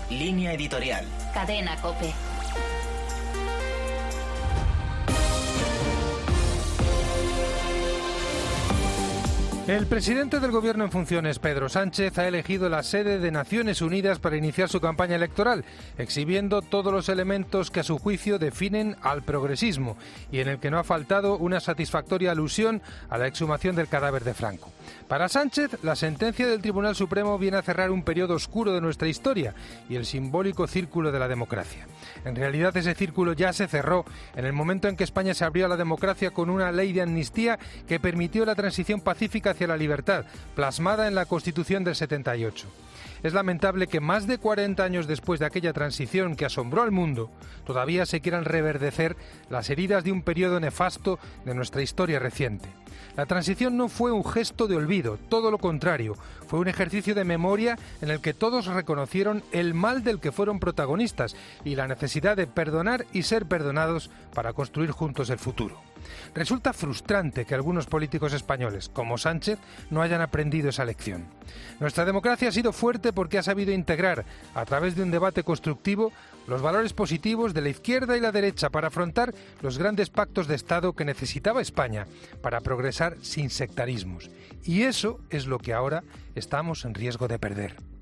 Línea editorial. Cadena COPE. El presidente del Gobierno en funciones, Pedro Sánchez, ha elegido la sede de Naciones Unidas para iniciar su campaña electoral, exhibiendo todos los elementos que a su juicio definen al progresismo y en el que no ha faltado una satisfactoria alusión a la exhumación del cadáver de Franco. Para Sánchez, la sentencia del Tribunal Supremo viene a cerrar un periodo oscuro de nuestra historia y el simbólico círculo de la democracia. En realidad, ese círculo ya se cerró en el momento en que España se abrió a la democracia con una ley de amnistía que permitió la transición pacífica hacia la libertad, plasmada en la Constitución del 78. Es lamentable que más de 40 años después de aquella transición que asombró al mundo, todavía se quieran reverdecer las heridas de un periodo nefasto de nuestra historia reciente. La transición no fue un gesto de olvido, todo lo contrario, fue un ejercicio de memoria en el que todos reconocieron el mal del que fueron protagonistas y la necesidad de perdonar y ser perdonados para construir juntos el futuro. Resulta frustrante que algunos políticos españoles, como Sánchez, no hayan aprendido esa lección. Nuestra democracia ha sido fuerte porque ha sabido integrar, a través de un debate constructivo, los valores positivos de la izquierda y la derecha para afrontar los grandes pactos de Estado que necesitaba España para progresar sin sectarismos. Y eso es lo que ahora estamos en riesgo de perder.